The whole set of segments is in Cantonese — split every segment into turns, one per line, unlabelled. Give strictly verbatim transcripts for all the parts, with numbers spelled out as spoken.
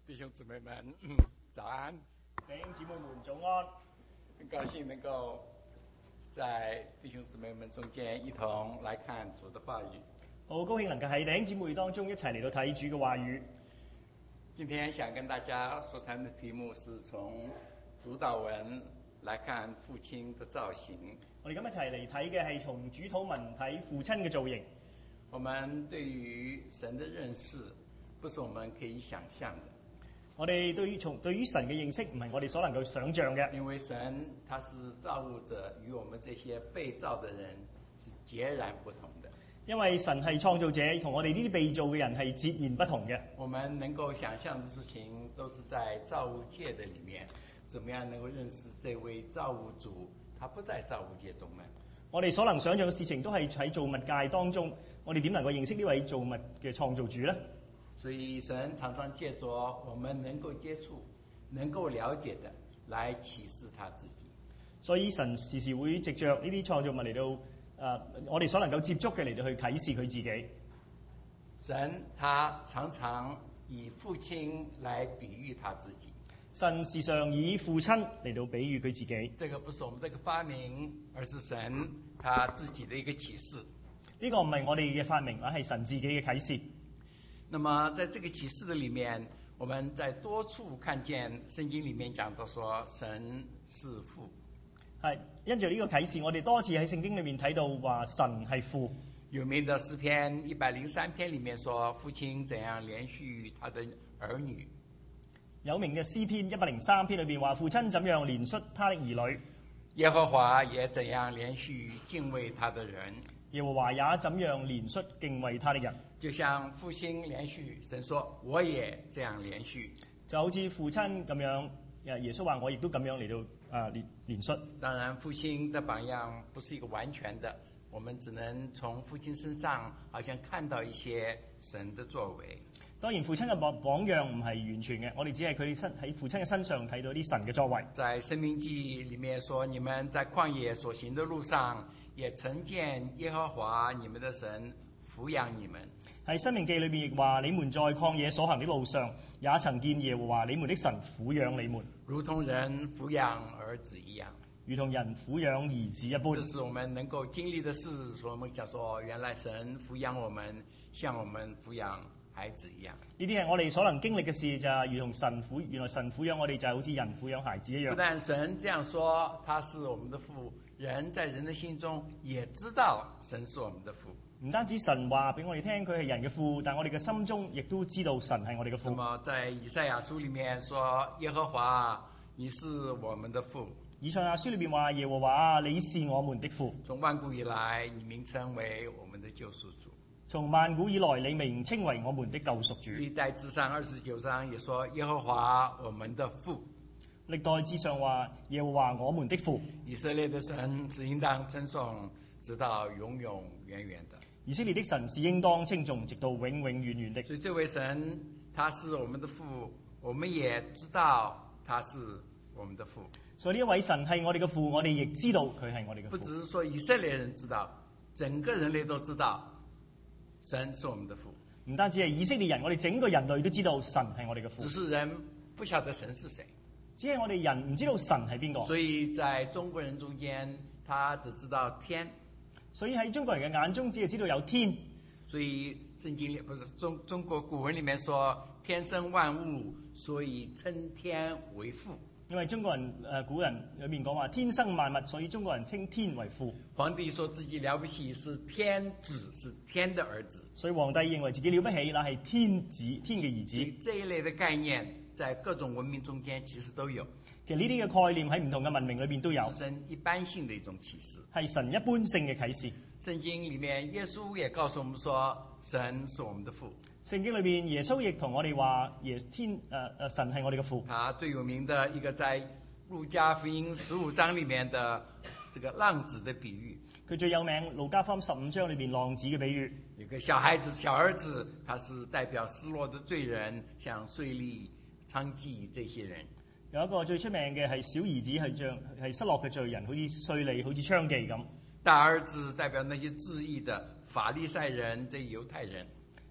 弟兄姊妹们，嗯，早安！
弟兄姊妹們早安，
很高興能夠在弟兄姊妹們中間一同來看主的話語。
好高興能夠喺弟兄姊妹當中一齊嚟到睇主嘅話語。
今天想跟大家所談的題目是從主禱文來看父親的造型。
我哋今日一齊嚟睇嘅係從主禱文睇父親嘅造型。
我們對於神的認識，不是我們可以想象的。
我哋對於從對於神嘅認識唔係我哋所能夠想像嘅，
因為神他是造物者，與我們這些被造的人是截然不同的。
因為神係創造者，同我哋呢啲被造嘅人係截然不同嘅。
我們能夠想象的事情，都是在造物界的裡面，怎麼樣能夠認識這位造物主？他不在造物界中呢？
我哋所能想像嘅事情都係喺造物界當中，我哋點能夠認識呢位造物嘅創造主呢？
所以神常常借着我們能夠接觸、能夠了解的，來啟示他自己。
所以神時時會藉着呢啲創造物嚟到，誒、呃，我哋所能夠接觸嘅嚟到去啟示佢自己。
神他常常以父親來比喻他自己。
神時常以父親嚟到比喻佢自己。
這個不是我們這個發明，而是神他自己的一個啟示。
呢個唔係我哋嘅發明，而係神自己嘅啟示。
那麼在這個啟示的裡面，我們在多處看見聖經裡面講到說神是父。
係因着呢個啟示，我哋多次喺聖經裡面睇到話神係父。
有名的詩篇一百零三篇裡面說，父親怎樣憐恤他的兒女。
有名嘅詩篇一百零三篇裏邊話，父親怎樣憐恤他的兒女。
耶和華也怎樣憐恤敬畏他的人。
耶和華也怎樣憐恤敬畏他的人。
就像父親憐恤，神說我也這樣憐恤。
就好似父親咁樣，耶穌話我亦都咁樣嚟到啊憐憐恤。
當然父親的榜樣不是一個完全的，我們只能從父親身上好像看到一些神的作為。
當然父親嘅榜榜樣唔係完全嘅，我哋只係佢身喺父親嘅身上睇到啲神嘅作為。
在申命記裡面說，你們在曠野所行的路上，也曾見耶和華你們的神撫養你們。
喺申命記裏邊亦話，你們在曠野所行的路上，也曾見耶和華你們的神撫養你們，
如同人撫養兒子一樣，
如同人撫養兒子一般。
這是我們能夠經歷的事，所以我們講說，原來神撫養我們，像我們撫養孩子一樣。
呢啲係我哋所能經歷嘅事，就係如同神撫，原來神撫養我哋就係好似人撫養孩子一樣。
不但神這樣說，他是我們的父，人在人的心中也知道神是我們的父。
唔單止神話俾我哋聽佢係人嘅父，但我哋嘅心中亦都知道神係我哋嘅父。
那麼在以賽亞書裡面說，耶和華你是我們的父。
以賽亞書裏邊話，耶和華你是我們的父。
從萬古以來，你名稱為我們的救贖主。
從萬古以來，你名稱為我們的救贖主。
歷代志上二十九章也說，耶和華我們的父。
歷代志上話，耶和華我們的父。
以色列的神是應當稱頌，直到永永遠遠的。
以色列的神是應當稱頌，直到永永遠遠的。
所以這位神他是我們的父，我們也知道他是我們的父。
所以呢一位神係我哋嘅父，我哋亦知道佢係我哋嘅父。
不只是說以色列人知道，整個人類都知道神是我們的父。
唔單止係以色列人，我哋整個人類都知道神係我哋嘅父。
只是人不曉得神是誰，
只係我哋人唔知道神係邊個。
所以在中國人中間，他只知道天。
所以喺中國人嘅眼中，只係知道有天。
所以聖經裡不是中中國古文裡面說，天生萬物，所以稱天為父。
因為中國人誒、呃、古人裏面講話天生萬物，所以中國人稱天為父。
皇帝說自己了不起，是天子，是天的兒子。
所以皇帝認為自己了不起，那係天子，天嘅兒子。
這一類的概念，在各種文明中間其實都有。
其實呢啲嘅概念喺唔同嘅文明裏邊都有。
是神一般性的一種啟示，
係神一般性嘅啟示。
聖經裡面耶穌也告訴我們說，神是我們的父。
聖經裏邊耶穌亦同我哋話，耶天誒誒、呃、神係我哋嘅父。
他最有名的一個在路加福音十五章裡面的這個浪子的比喻。
佢最有名路加福音十五章裏邊浪子嘅比喻。
有個小孩子小兒子，他是代表失落的罪人，像稅吏、娼妓這些人。
有一個最出名嘅係小兒子，係像係失落嘅罪人，好似稅吏，好似娼妓咁。
大兒子代表那些自義的法利賽人，這猶太人。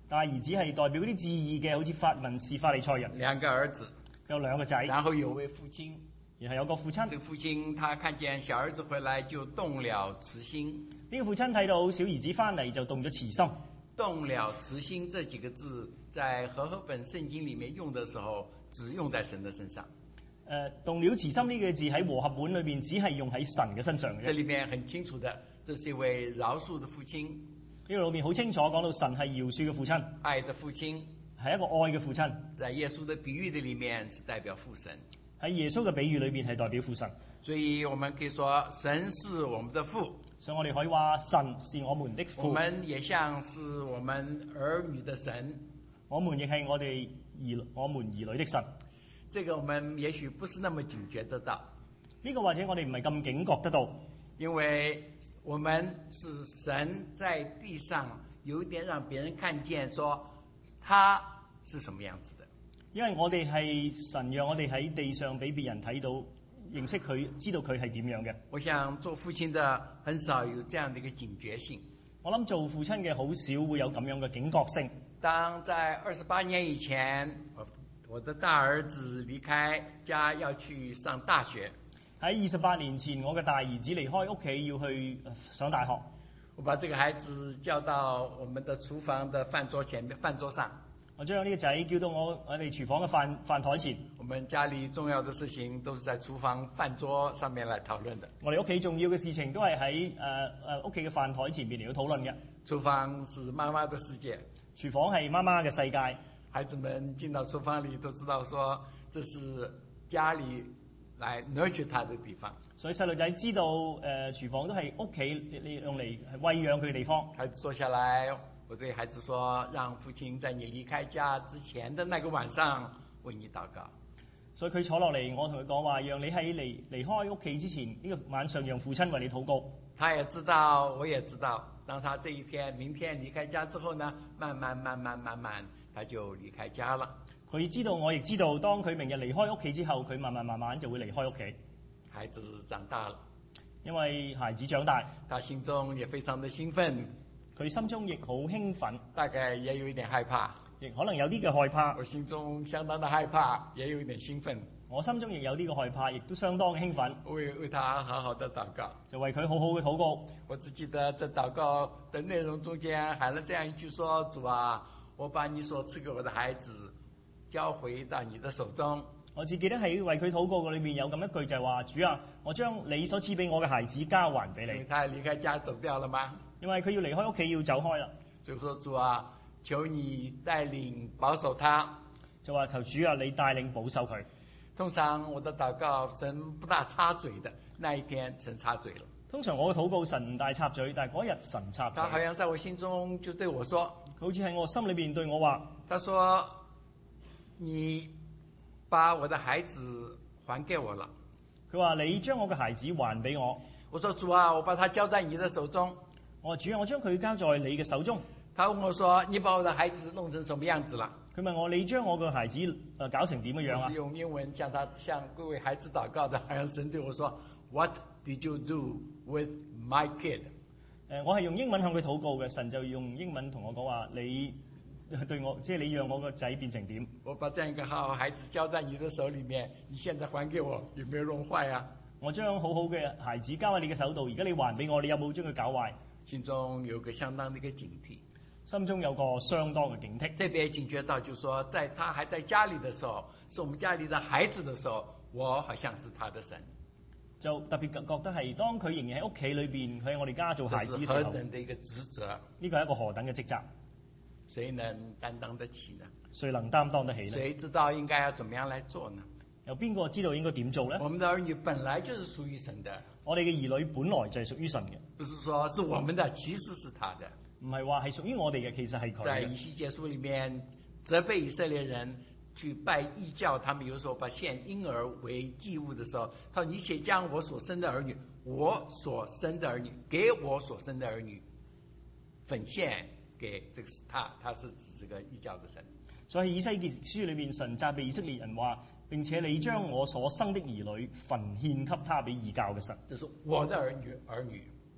大兒子係代表嗰啲致意嘅，好似法文士法利賽人。
兩個兒子，
佢有兩個仔，
然後有位父親。
然後有個父親。
這個父親他看見小兒子回來就動了慈心。
呢個父親睇到小兒子翻嚟就動咗慈心。
動了慈心這幾個字，在和合本聖經裡面用的時候，只用在神的身上。
誒、呃，動了慈心呢個字喺和合本裏邊只係用喺神嘅身上嘅。
這裡面很清楚的，這是一位饒恕的父親。
呢個裏面好清楚講到神係饒恕嘅父親，
愛的父親，
係一個愛嘅父親。
在耶穌的比喻的裡面是代表父神。
喺耶穌嘅比喻裏邊係代表父神。
所以我們可以說神是我們的父。
所以我哋可以話神是我們的父。
我們也像是我們兒女的神。
我們亦係我哋兒我們兒女的神。
這個我們也許不是那麼警覺得到。
呢個或者我哋唔係咁警覺得到，
因為我們是神在地上有一點讓別人看見，說他是什麼樣子的。
因為我哋係神讓我哋喺地上俾別人睇到，認識佢，知道佢係點樣嘅。
我想做父親的很少有這樣的一個警覺性。
我諗做父親嘅好少會有咁樣嘅警覺性。
當在二十八年以前，我的大兒子離開家要去上大學。
喺二十八年前，我嘅大兒子離開屋企要去上大學。
我把這個孩子叫到我們的廚房的飯桌前面，飯桌上。
我將呢個仔叫到我我哋廚房嘅飯飯台前。
我們家裏重要的事情都是在廚房飯桌上面來討論的。
我哋屋企重要嘅事情都係喺誒誒屋企嘅飯台前面嚟到討論嘅。
廚房是媽媽的世界。
廚房係媽媽嘅世界。
孩子們進到廚房裏都知道說，這是家裏來 nurture 他的地方。
所以細路仔知道誒、呃、廚房都係屋企你用嚟餵養佢嘅地方。
孩子坐下來，我對孩子說，讓父親在你離開家之前的那個晚上為你禱告。
所以佢坐落嚟，我同佢講話，讓你喺離離開屋企之前呢、這個晚上，讓父親為你禱告。
他也知道，我也知道，當他這一天、明天離開家之後呢，慢慢、慢慢、慢慢，他就離開家了。
佢知道，我亦知道，當佢明日離開屋企之後，佢慢慢、慢慢就會離開屋企。
孩子長大了，
因為孩子長大，
他心中也非常的興奮，
佢心中亦好興奮，
大概也有一點害怕，
亦可能有啲嘅害怕。
我心中相當的害怕，也有一點興奮。
我心中亦有啲嘅害怕，亦都相當興奮。
為為他好好的禱告，
就為佢好好嘅禱告。
我只記得在禱告的內容中間喊了這樣一句說：主啊，我把你所賜給我的孩子交回到你的手中。
我只記得喺為佢禱告嘅裏面有咁一句就係話：主啊，我將你所賜俾我嘅孩子交還俾你。
因為他離開家走掉了嗎？
因為佢要離開屋企要走開啦。
就說主啊，求你帶領保守他。
就話求主啊，你帶領保守佢。
通常我的禱告神不大插嘴的，那一天神插嘴了。
通常我嘅禱告神唔大插嘴，但係嗰日神插嘴。
他好像在我心中就對我說，
佢好似喺我心裏邊對我話，
他說你把我的孩子還給我了。
佢話你將我嘅孩子還俾我。
我說主啊，我把他交在你的手中。
我話主啊，我將佢交在你嘅手中。
他問我說，你把我的孩子弄成什麼樣子了？
佢問我，你將我嘅孩子誒搞成點嘅樣啊？
我是用英文向他向各位孩子禱告的，好像神對我說 What did you do with my kid？
誒，我係用英文向佢禱告嘅，神就用英文同我講話，你對我即係你讓我個仔變成點？
我把這樣一個好孩子交在你的手裏面，你現在還給我，有沒有弄壞啊？
我將好好嘅孩子交喺你嘅手度，而家你還俾我，你有冇將佢搞壞？
心中有個相當的一個警惕，
心中有個相當嘅警惕，
特別警覺到，就是說，在他還在家裏的時候，是我們家裏的孩子的時候，我好像是他的神。
就特別覺得係當佢仍然喺屋企裏邊，佢喺我哋家做孩子嘅時
這是
候，
何等的一個職責？
呢個係一個何等嘅職責？
誰能擔當得起呢？
誰能擔當得起呢？
誰知道應該要怎麼樣來做呢？
有邊個知道應該點做呢？
我們的兒女本來就是屬於神的。
我哋嘅兒女本來就係屬於神嘅，
不是說是我們的，其實是他的。
唔係話係屬於我哋嘅，其實係佢嘅。
在以西結書裏面責備以色列人去拜異教，他們有時候把獻嬰兒為祭物的時候，他說：你且將我所生的兒女，我所生的兒女，給我所生的兒女奉獻給這個他，他是指這個異教的神。
所以以西結書裏邊，神責備以色列人話：並且你將我所生的兒女焚獻給他，俾異教嘅神。
這是我的兒女，兒女。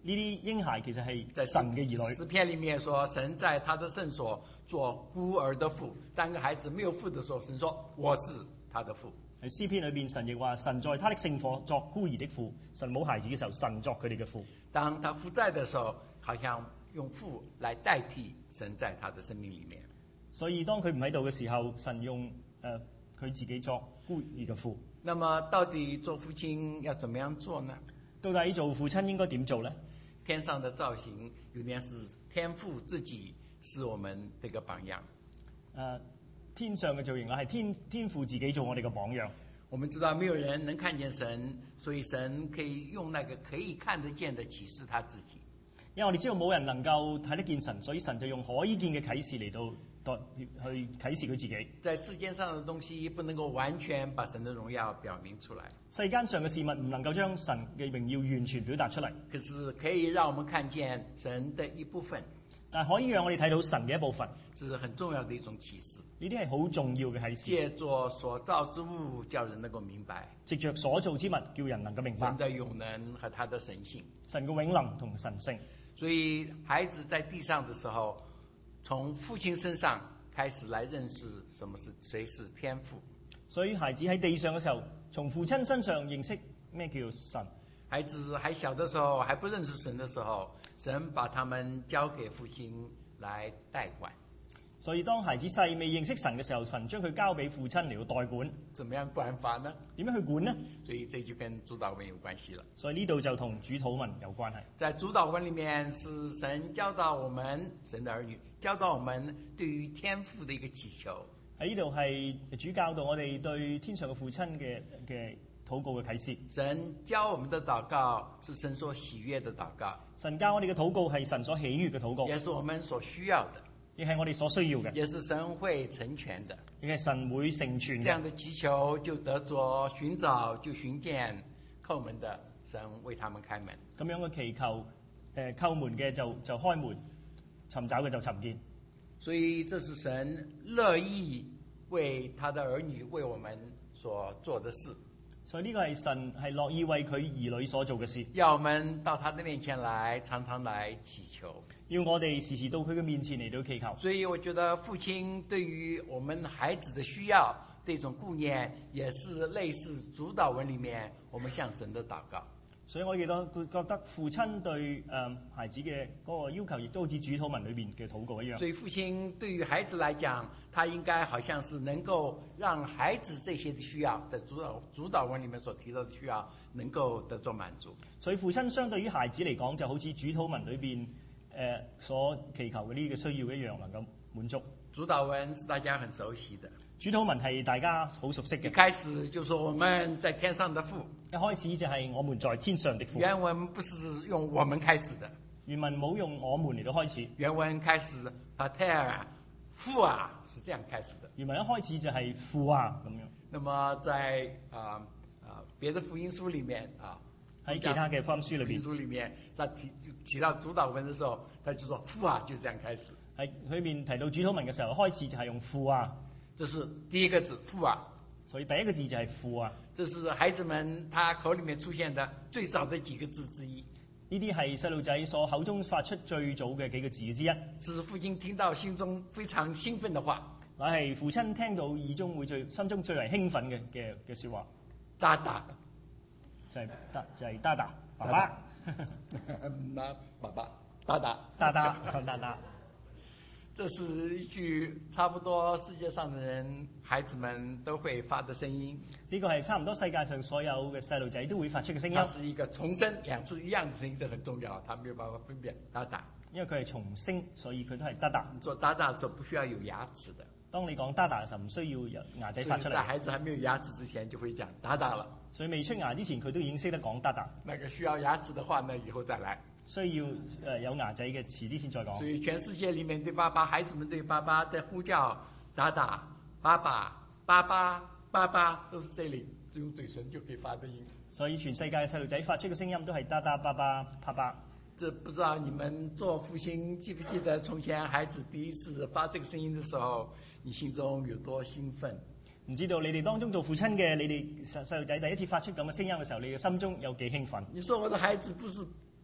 呢啲嬰孩其實係
在
神嘅兒女。
詩篇裡面說，神在他的聖所做孤兒的父。當個孩子沒有父的時候，神說我是他的父。
喺詩篇裏邊，神亦話神在他的聖所作孤兒的父。神冇孩子嘅時候，神作佢哋嘅父。
當他父在的時候，好像用父來代替神在他的生命裡面。
所以當佢唔喺度嘅時候，神用誒佢、呃、自己作孤兒嘅父。
那麼到底做父親要怎麼樣做呢？
到底做父親應該點做呢？
天上的造型有點是天父自己是我們這個榜樣。
誒，天上嘅造型啊，係天天父自己做我哋嘅榜樣。
我們知道沒有人能看見神，所以神可以用那個可以看得見的啟示他自己。
因為我哋知道冇人能夠睇得見神，所以神就用可以見嘅啟示嚟到代去啟示佢自己。
在世間上的東西不能夠完全把神的榮耀表明出來，
世間上嘅事物唔能夠將神嘅榮耀完全表達出嚟，
可是可以讓我們看見神的一部分，
但係可以讓我哋睇到神嘅一部分。
這是很重要的一種啟示。
呢啲係好重要嘅啟示。
借着所造之物，叫人能夠明白，
藉着所造之物，叫人能夠明白
神的永能和他的神性。
神嘅永能同神性。
所以孩子在地上的時候，從父親身上開始來認識什麼是誰是天父。
所以孩子喺地上嘅時候，從父親身上認識咩叫神。
孩子還小的時候，還不認識神的時候，神把他們交給父親來代管。
所以當孩子細未認識神嘅時候，神將佢交俾父親嚟到代管。
怎麼樣管法呢？
點樣去管呢？
所以這就跟主禱文有關係了。
所以呢度就同主禱文有關係。
在主禱文裡面，是神教導我們神的兒女，教導我們對於天父的一個祈求。
喺呢度係主教導我哋對天上嘅父親嘅嘅禱告嘅啟示。
神教我們的禱告是神所喜悅的禱告。
神教我哋嘅禱告係神所喜悅嘅禱告，
也是我們所需要的，
亦係我哋所需要嘅，
也是神會成全的。
亦係神會成全嘅。
這樣的祈求就得着尋找就尋見，叩門的神為他們開門。
咁樣嘅祈求，誒、呃、叩門嘅就就開門，尋找嘅就尋見。
所以這是神樂意為他的兒女為我們所做的事。
所以呢個係神係樂意為佢兒女所做嘅事，
要我們到他的面前來，常常來祈求。
要我哋時時到佢嘅面前嚟到祈求。
所以我覺得父親對於我們孩子的需要的一種顧念，也是類似主禱文裡面我們向神的禱告。
所以我亦都覺得父親對誒、呃、孩子嘅嗰個要求，亦都好似主禱文裏邊嘅禱告一樣。
所以父親對於孩子來講，他應該好像是能夠讓孩子這些的需要，在主禱主禱文裡面所提到的需要，能夠得到滿足。
所以父親相對於孩子嚟講，就好似主禱文裏邊誒所祈求嘅呢個需要一樣，能夠滿足。
主禱文是大家很熟悉的。
主禱文係大家好熟悉嘅。
一開始就說我們在天上的父，
一開始就係我們在天上的父。
原文不是用我們開始的，
原文冇用我們嚟到開始。
原文開始 pater 父啊，是這樣開始的。
原文一開始就係父啊咁樣。
那麼在啊啊別的福音書裡面啊，
喺其他嘅福音書裏邊，
福音書裡面，他提提到主禱文的時候，他就說父啊，就這樣開始。
喺裏面提到主禱文嘅時候，開始就係用父啊。
這是第一個字父啊，
所以第一個字就係父啊。
這是孩子們他口裡面出現的最早的幾個字之一。
呢啲係細路仔所口中發出最早嘅幾個字之一。
是父親聽到心中非常興奮的話，
乃係父親聽到耳中會最心中最為興奮嘅嘅嘅説話。
爸爸
就係得就係爸爸爸爸，
那爸爸爸爸
爸爸爸爸。
這是一句差不多世界上的人孩子們都會發的聲音。
呢個係差唔多世界上所有嘅細路仔都會發出嘅聲音。
它是一個重聲兩次一樣的聲音，這很重要，他沒有辦法分辨。打打，
因為佢係重聲，所以佢都係得打。
做打打的時候不需要有牙齒的。
當你講打打嘅時候，唔需要有牙仔發出嚟。
在孩子還沒有牙齒之前，就會講打打了。
所以未出牙之前，佢都已經識得講打打。
那個需要牙齒的話呢，以後再來。
需要誒、呃、有牙仔嘅，遲啲先再講。
所以全世界裡面對爸爸，孩子們對爸爸的呼叫，打打、爸爸、爸爸、爸爸，都是這裡只用嘴唇就可以發的音。
所以全世界嘅細路仔發出嘅聲音都係打打、爸爸、爸爸。
這不知道你們做父親記不記得從前孩子第一次發這個聲音的時候，你心中有多興奮？
唔知道你哋當中做父親嘅，你哋細細路仔第一次發出咁嘅聲音嘅時候，你嘅心中有幾興奮？
你說我的孩子不是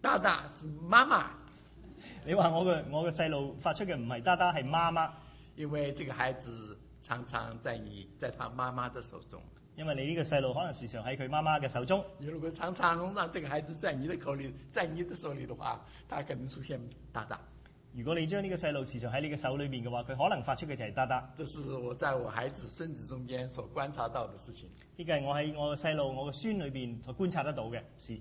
大大是媽媽。
你話我嘅我嘅細路發出嘅唔係爸爸係媽媽，
因為這個孩子常常在你在他媽媽的手中。
因為你呢個細路可能時常喺佢媽媽嘅手中。
你如果常常讓這個孩子在你的口裏，在你的手裏的話，他可能出現大大。
如果你將呢個細路時常喺你嘅手裏面嘅話，佢可能發出嘅就係大大。
這是我在我孩子孫子中間所觀察到的事情。
呢個係我喺我嘅細路、我嘅孫裏邊所觀察得到嘅事。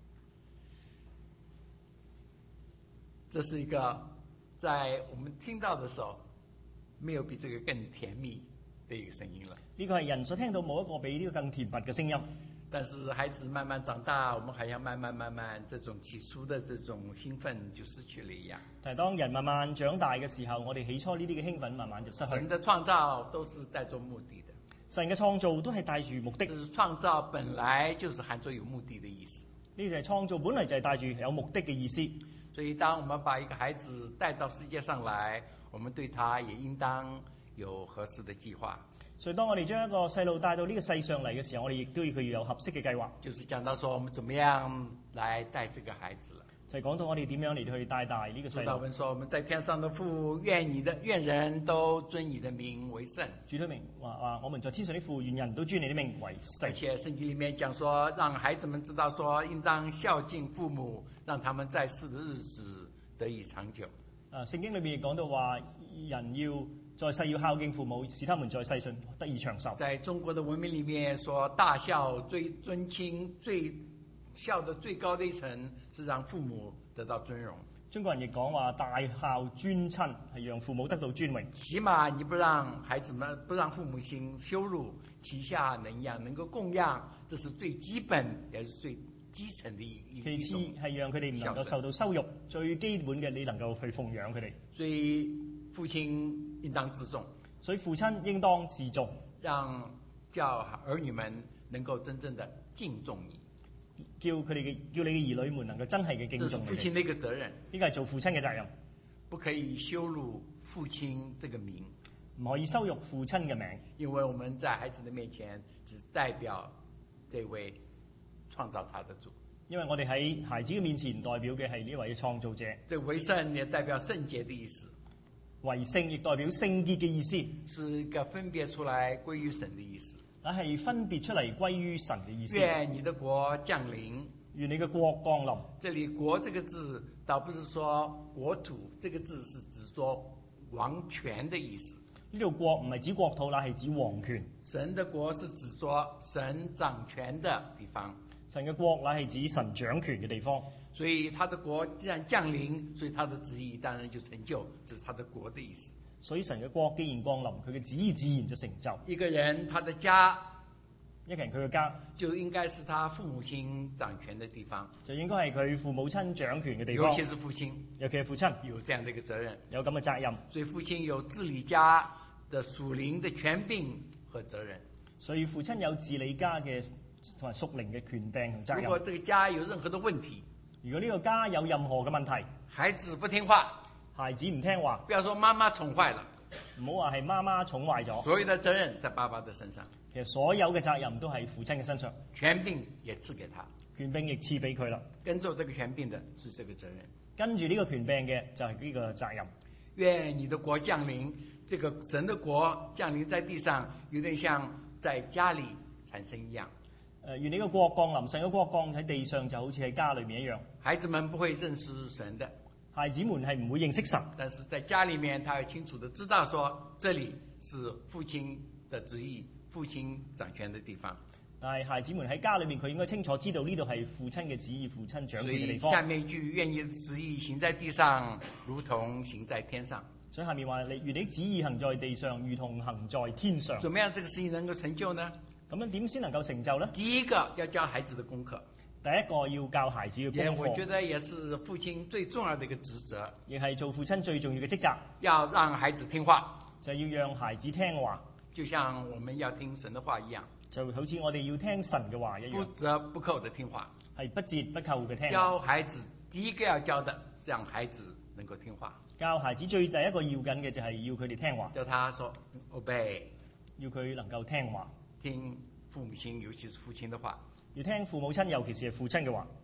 這是一個在我們聽到的時候，沒有比這個更甜蜜的一個聲音了。
呢個係人所聽到冇一個比呢個更甜蜜嘅聲音。
但是孩子慢慢長大，我們還要慢慢慢慢，這種起初的這種興奮就失去了一樣。
但係當人慢慢長大嘅時候，我哋起初呢啲嘅興奮慢慢就失去。
神的創造都是帶着目的的。
神嘅創造都係帶住目的。
就是創造本來就是含着有目的的意思。
呢就係創造本嚟就係帶住有目的嘅意思。
所以當我們把一個孩子帶到世界上來，我們對他也應當有合適的計劃。
所以當我哋將一個細路帶到呢個世上嚟嘅時候，我哋亦都要佢要有合適嘅計劃。
就是講到說我們怎麼樣來帶這個孩子了。
就係講到我哋點樣嚟去帶大呢個細路。主禱文
說我們在天上的父，願你的願人都尊你的名為聖。
主禱文話話我們在天上的父，願人都尊你的名為聖。
而且聖經裡面講說，讓孩子們知道說，應當孝敬父母，讓他們在世的日子得以長久。
啊，聖經裏面亦講到話，人要在世要孝敬父母，使他們在世上得以長壽。
在中國的文明裡面說，大孝最尊親，最孝的最高的一層是讓父母得到尊榮。
中國人亦講話大孝尊親係讓父母得到尊榮。
起碼你不讓孩子們，不讓父母親羞辱，旗下能養，能夠供養，這是最基本也是最基層的一。
其次係讓佢哋唔能夠受到羞辱，最基本嘅你能夠去奉養佢哋。
所以父親應當自重，
所以父親應當自重，
讓叫兒女們能夠真正的敬重你。
叫佢哋嘅叫你嘅兒女們能夠真係嘅敬重你。這是
父親的一個責任，
呢個係做父親嘅責任，
不可以羞辱父親這個名，
唔可以羞辱父親嘅名，
因為我們在孩子的面前只代表這位創造他的主。
因為我哋喺孩子嘅面前代表嘅係呢位創造者。
這為聖也代表聖潔的意思，
為聖亦代表聖潔嘅意思，
是一個分別出來歸於神的意思。
那係分別出嚟歸於神嘅意思。
願你的國降臨，
願你嘅國降臨。
這裡國這個字倒不是說國土，這個字是指作王權的意思。
呢度國唔係指國土，乃係指王權。
神的國是指作神掌權的地方。
神嘅國乃係指神掌權嘅地方。
所以他的國既然降臨，所以他的旨意當然就成就，這是他的國的意思。
所以神嘅國既然降臨，佢嘅旨意自然就成就。
一個人他的家，
一個人佢嘅家
就應該是他父母親掌權的地方，
就應該係佢父母親掌權嘅地方。
尤其是父親，
尤其係父親
有這樣的一個責任，
有咁嘅責任。
所以父親有治理家的屬靈的權柄和責任。
所以父親有治理家嘅同埋屬靈嘅權柄同責任。
如果這個家有任何的問題，
如果呢個家有任何嘅問題，
孩子不聽話，
孩子唔聽話，
不要說媽媽寵壞了，
唔好話係媽媽寵壞咗，
所有的責任在爸爸的身上。
其實所有嘅責任都喺父親嘅身上，
權柄也賜給他，
權柄亦賜俾佢啦。
跟着這個權柄的是這個責任，
跟住呢個權柄嘅就係呢個責任。
願你的國降臨，這個神的國降臨在地上，有點像在家裏產生一樣。
誒，願你個國降臨，神嘅國降喺地上，就好似喺家裏面一樣。
孩子們不會認識神的，
孩子們係唔會認識神，
但是在家裏面，他會清楚地知道說，這裡是父親的旨意，父親掌權的地方。
但係孩子們喺家裏面，佢應該清楚知道呢度係父親嘅旨意，父親掌權嘅地方。
所以下面一句，願你的旨意行在地上，如同行在天上。
所以下面話，你願你旨意行在地上，如同行在天上。
怎麼樣，這個事情能夠成就呢？
咁樣點先能夠成就呢？
第一個要教孩子的功課，
第一個要教孩子嘅功課。
我覺得也是父親最重要的一個職責，
亦係做父親最重要嘅職責。
要讓孩子聽話，
就係要讓孩子聽話，
就像我們要聽神的話一樣，
就好似我哋要聽神嘅話一樣，
不折不扣的聽話，
係不折不扣嘅聽話。
教孩子第一個要教的，是讓孩子能夠聽話。
教孩子最第一個要緊嘅就係要佢哋聽話，
叫他說 obey，
要佢能夠聽話，
聽父母親，尤其是父親的話，
要聽父母親，尤其是係父親嘅話。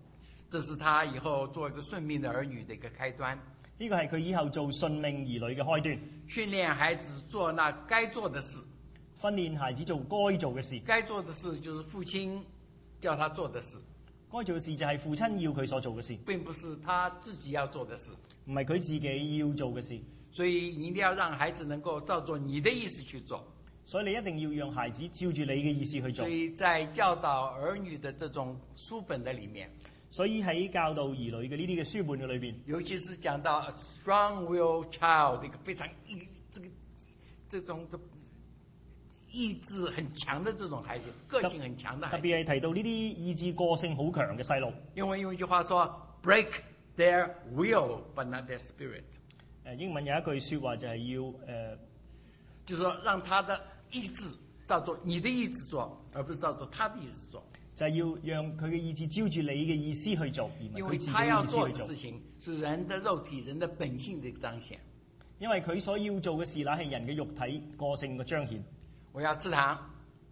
這是他以後做一個順命的兒女的一個開端。
呢個係佢以後做順命兒女嘅開端。
訓練孩子做那該做的事，
訓練孩子做該做嘅事。
該做的事就是父親叫他做的事，
該做嘅事就係父親要佢所做嘅事，
並不是他自己要做的事，
唔係佢自己要做嘅事。
所以你一定要讓孩子能夠照着你的意思去做。
所以你一定要讓孩子照住你嘅意思去做。
所以在教導兒女的這種書本的裏面，
所以喺教導兒女嘅呢啲嘅書本嘅裏邊，
尤其是講到 a strong-willed child 一個非常意這個這種這意志很強的這種孩子，個性很強的孩子。
特別係提到呢啲意志個性好強嘅細路。
因為用一句話說 break their will but not their spirit。
誒英文有一句説話就係要誒、呃，
就是說讓他的意志照做你的意志做，而不是照做他的意志做。
就係要讓佢嘅意志照住你嘅意思去做，而唔係佢自己嘅意思去做。
因為他要做的事情是人的肉體、人的本性的彰顯。
因為佢所要做嘅事，乃係人嘅肉體個性嘅彰顯。
我要吃糖，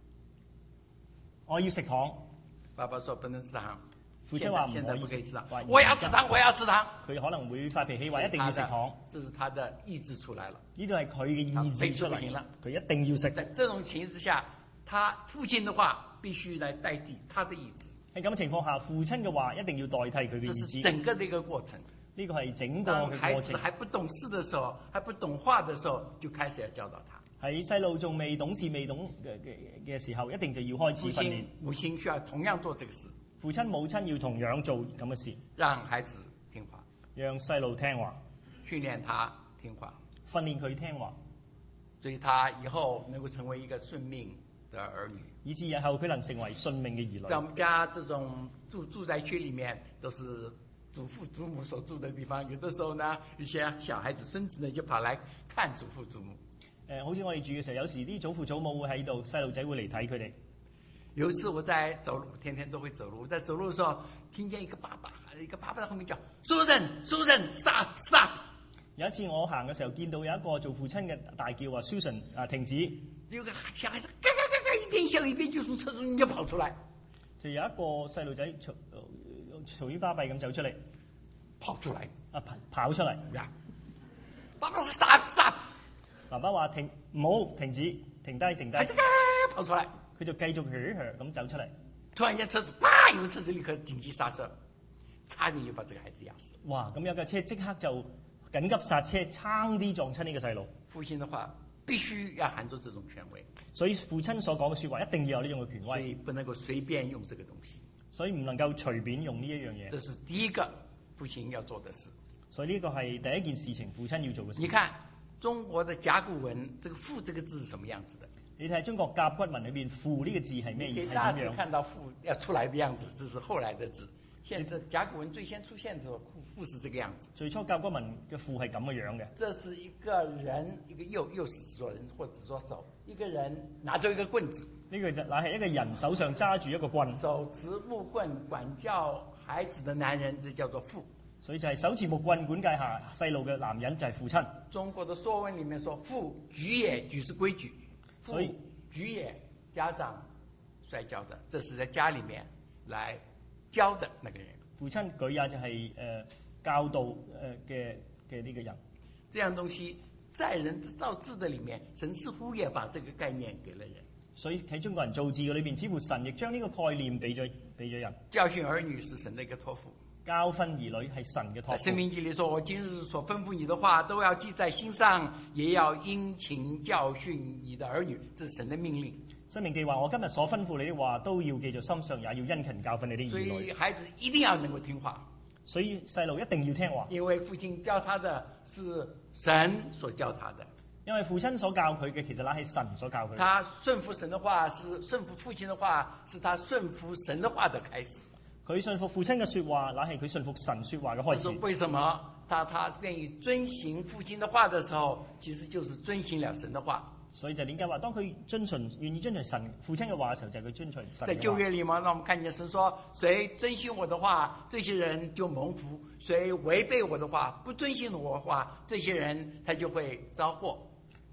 我要食糖。
爸爸說不能吃糖。
父親話唔
現在不可以
食
吃糖。我要吃糖，我要吃糖。
佢可能會發脾氣，話一定要食糖。
這是他的意志出來了。
呢度係佢嘅意志出嚟啦。佢一定要食。
在這種情形之下，他父親的話必須來代替他的意志。
喺咁嘅情況下，父親嘅話一定要代替佢嘅意志。
這是整個的一個過程。
呢個係整個嘅過程。當
孩子還不懂事的時候，還不懂話的時候，就開始要教導他。喺
細路仲未懂事、未懂嘅嘅嘅時候，一定就要開始訓練。
母親需要同樣做這個事。
父親母親要同樣做咁嘅事，
讓孩子聽話，
讓細路聽話，
訓練他聽話，
訓練佢聽話，
所以他以後能夠成為一個順命的兒女，
以至日後佢能成為順命嘅兒女。
在我們家這種住住宅區裡面，都是祖父祖母所住的地方，有的時候呢，一些小孩子孫子呢就跑來看祖父祖母。
誒、呃，好似我哋住嘅時候，有時啲祖父祖母會喺度，細路仔會嚟睇佢哋。
有一次我在走路，天天都會走路。在走路的時候，聽見一個爸爸，一個爸爸在後面叫：Susan, Susan, stop, stop。
有一次我行嘅時候，見到有一個做父親嘅大叫話：Susan 啊，停止！
有個小孩子，嘎嘎嘎嘎，一邊笑一邊就從車中就跑出來。
就有一個細路仔嘈嘈於巴閉咁走出嚟，
跑出來
啊跑跑出嚟。
爸爸 stop, stop。
爸爸話停，唔好停止，停低停低。
孩子嘎跑出來。
佢就繼續噓噓咁走出嚟，
突然間車子啪，有個車子立刻緊急剎車，差點就把這個孩子壓死。
哇！咁有架車即刻就緊急剎車，差啲撞親呢個細路。
父親的話必須要含着這種權威，
所以父親所講嘅説話一定要有呢種嘅權威，
所以不能夠隨便用這個東西。
所以唔能夠隨便用呢一樣嘢。
這是第一個父親要做的事。
所以呢個係第一件事情，父親要做嘅事。
你看中國的甲骨文，這個父這個字是什麼樣子的？
你睇中國甲骨文裏邊父呢個字係咩意思？
大致看到父要出來的樣子，這是後來的字。現在甲骨文最先出現的時候，父是這個樣子。最初甲骨文嘅父係咁嘅樣嘅。這是一個人，一個右右是指作人或者指作手，一個人拿着一個棍子。呢個就乃係一個人手上揸住一個棍，手持木棍管教孩子的男人，這叫做父。所以就係手持木棍管教下細路嘅男人就係父親。中國的說文裡面說：父舉也，舉是規矩。所以舉也，家長率教者，這是在家裡面來教的那個人。父親舉也就係、是、誒、呃、教導誒嘅嘅呢個人。這樣東西在人造字的裡面，神似乎也把這個概念給了人。所以喺中國人造字嘅裏邊，似乎神亦將呢個概念俾咗俾咗人。教訓兒女是神的一個託付。教訓兒女係神嘅託付。申命記裡說：我今日所吩咐你的話，都要記在心上，也要殷勤教訓你的兒女。這是神的命令。申命記話：我今日所吩咐你的話，都要記在心上，也要殷勤教訓你的兒女。所以孩子一定要能夠聽話。所以細路一定要聽話。因為父親教他的是神所教他的。因為父親所教佢嘅，其實乃係神所教佢。他順服神的話，是順服父親的話，是他順服神的話的開始。佢順服父親嘅說話，乃係佢順服神說話嘅開始。這是為什麼？他他願意遵行父親的話的時候，其實就是遵行了神的話。所以就點解話，當佢遵循願意遵循神父親嘅話嘅時候，就係佢遵循神。在舊約裏嘛，讓我們看見神說：誰遵行我的話，這些人就蒙福；誰違背我的話，不遵行我的話，這些人他就會遭禍。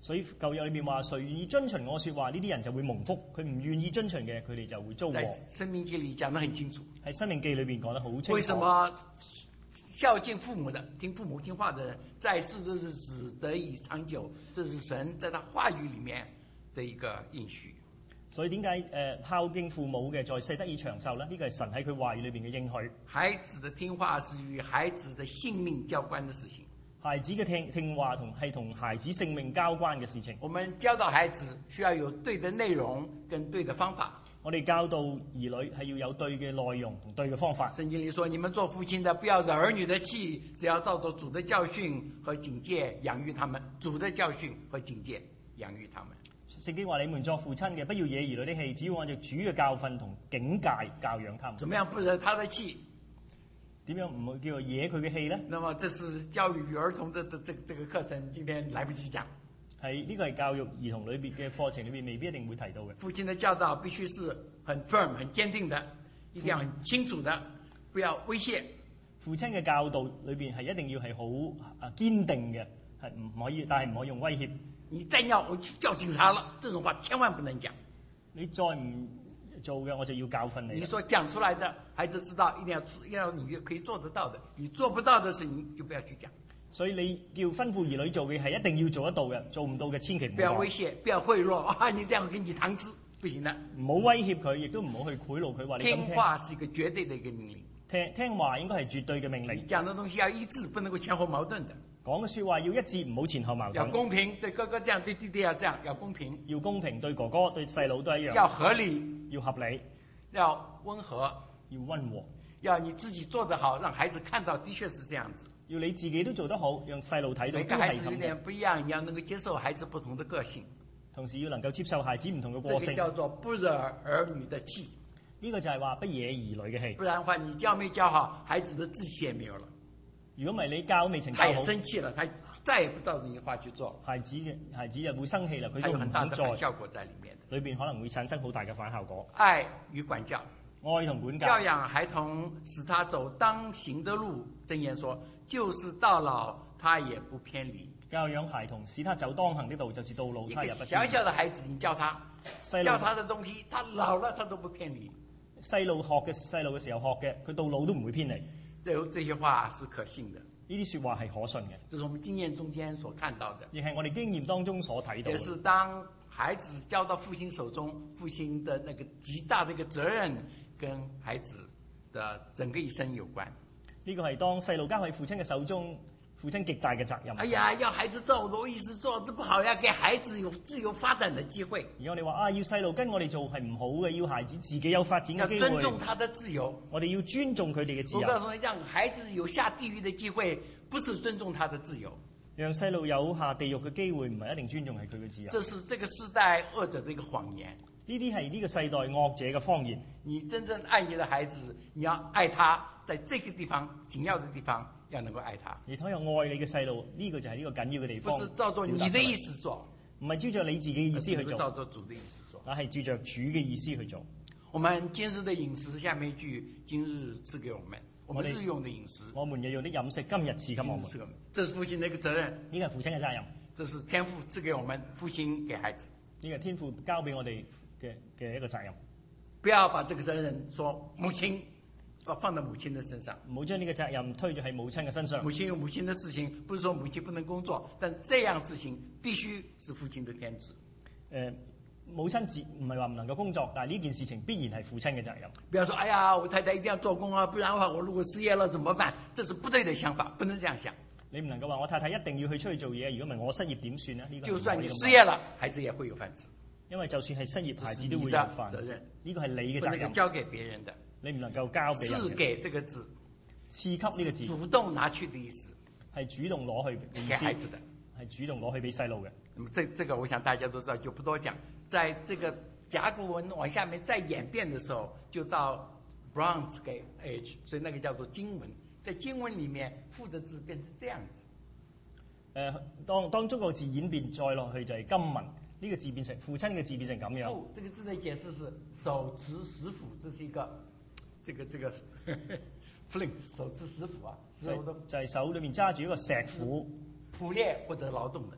所以舊約裏面話，誰願意遵循我說話，呢啲人就會蒙福；佢唔願意遵循嘅，佢哋就會遭禍。
在申命記裏講得很清楚。
喺申命記裏邊講得好清楚。
為什麼孝敬父母的、聽父母聽話的人，在世的日子得以長久？這是神在他話語裏面的一個應許。
所以點解誒孝敬父母嘅在世得以長壽咧？呢、這個係神喺佢話語裏邊嘅應許。
孩子的聽話是與孩子的性命交關的事情。
孩子嘅聽聽話同係同孩子性命交關嘅事情。
我們教導孩子需要有對的內容跟對的方法。
我哋教導兒女係要有對嘅內容同對嘅方法。
聖經裏說：你們做父親的，不要惹兒女的氣，只要照着主的教訓和警戒養育他們。主的教訓和警戒養育他們。
聖經話：你們作父親嘅，不要惹兒女的氣，只要按照主嘅教訓同警戒教養他們。
怎麼樣不惹他的氣？
點樣唔會叫做惹佢嘅氣呢？
那麼這是教育兒童的的這這個課程，今天來不及講。
係呢、這個係教育兒童裏邊嘅課程裏邊未必一定會提到嘅。
父親的教導必須是很 firm、很堅定的，一定要很清楚的，不要威脅。
父親嘅教導裏邊係一定要係好啊堅定嘅，係唔可以，但係唔可以用威脅。
你再要我去叫警察了，這種話千萬不能講。
你再唔做嘅，我就要教訓你。
你所講出來的，孩子知道一定要要你可以做得到的，你做不到的事情就不要去講。
所以你叫吩咐兒女做嘅係一定要做得到嘅，做唔到嘅千祈唔好講。
不要威脅，不要賄賂啊！你這樣給你糖吃，不行的。
唔好威脅佢，亦都唔好去賄賂佢話你咁聽。
聽話是一個絕對的一個命令。
聽聽話應該係絕對嘅命令。
講的東西要一致，不能夠前後矛盾的。
講嘅説話要一致，唔好前後矛盾。
要公平，對哥哥這樣，對弟弟要這樣，要公平。
要公平，對哥哥對細佬都一樣。
要合理，
要合理。
要溫和，
要溫和。
要你自己做得好，讓孩子看到的確是這樣子。
要你自己都做得好，讓細路睇到都係咁嘅。每個孩子有點
不一樣，你要能夠接受孩子不同的個性。
同時要能夠接受孩子唔同嘅個性。
這個叫做不惹兒女的氣。
呢個就係話不惹兒女嘅氣。
不然的話，你教沒教好，孩子的志氣也沒有了。
如果唔係你教未曾教好，
他也生氣了，他再也不照着你話去做。
孩子嘅孩子就會生氣啦，佢都唔肯
大
做。
效果在裡面。
裏邊可能會產生好大嘅反效果。
愛與管教。
愛同管教。
教養孩童，使他走當行的路。箴言說，就是到老他也不偏離。
教養孩童，使他走當行的道，就是到老他也不偏離。
小小的孩子，你教他，教他的東西，他老了他都不偏離。
細路學嘅細路嘅時候學嘅，佢到老都唔會偏離。
這這些話是可信的。
呢啲説話係可信嘅。
這是我們經驗中間所看到的。
亦係我哋經驗當中所睇到嘅。
也是當孩子交到父親手中，父親的那個極大的一個責任，跟孩子的整個一生有關。
呢個係當細路交喺父親嘅手中，父親極大嘅責任。
哎呀，要孩子照我意思做，這不好，要給孩子有自由發展的機會。
而我哋話啊，要細路跟我哋做係唔好嘅，要孩子自己有發展嘅機會。
要尊重他的自由。
我哋要尊重佢哋嘅自由。
我告訴你，讓孩子有下地獄的機會，不是尊重他的自由。
讓細路有下地獄嘅機會，唔係一定尊重係佢嘅自由。
這是這個世代惡者的一個謊言。
呢啲係呢個世代惡者嘅謊言。
你真正愛你的孩子，你要愛他，在這個地方緊要的地方要能夠愛他。
你睇有愛你嘅細路，呢個就係呢個緊要嘅地方。
不是照着你的意思做，
唔係照着你自己嘅意思去做，
照着主的意思做，
那係照着主嘅意思去做。
我們今日的飲食，下面一句，今日賜給我們，我們日用的飲食，
我們日用的飲食，今日賜給我們。
這是父親的一個責任，
呢個係父親嘅責任。
這是天父賜給我們，父親給孩子。
呢個係天父交俾我哋嘅嘅一個責任。
不要把這個責任說母親，放到母親的身上。
唔好將呢個責任推咗喺母親嘅身上。
母親有母親的事情，不是說母親不能工作，但這樣事情必須是父親的天職。
誒，母親自唔係話唔能夠工作，但係呢件事情必然係父親嘅責任。
不要說，哎呀，我太太一定要做工啊，不然的話我如果失業了怎麼辦？這是不對的想法，不能這樣想。
你唔能夠話我太太一定要去出去做嘢，如果唔係我失業點算呢？呢個
就算你失業了，孩子也會有飯吃。
因為就算係失業，孩子都會有飯食。呢個係你嘅責任，
不能夠交給別人的。
你唔能夠交俾人。賜
給這個字，
賜給呢個字，
主動拿去的意思，
係主動攞去
給孩子的，
係主動攞去俾細路嘅。
那麼這這個我想大家都知道，就不多講。在這個甲骨文往下面再演變的時候，就到 Bronze Age，所以那個叫做經文。在經文裡面，父的字變成這樣子。
誒，當當中個字演變再落去就係金文，呢個字變成父親嘅字變成咁樣。
父這個字的解釋是手持石斧，這是一個這個這個 flint 手持石斧啊，
就就係手裏面揸住一個石斧，
捕獵或者勞動的。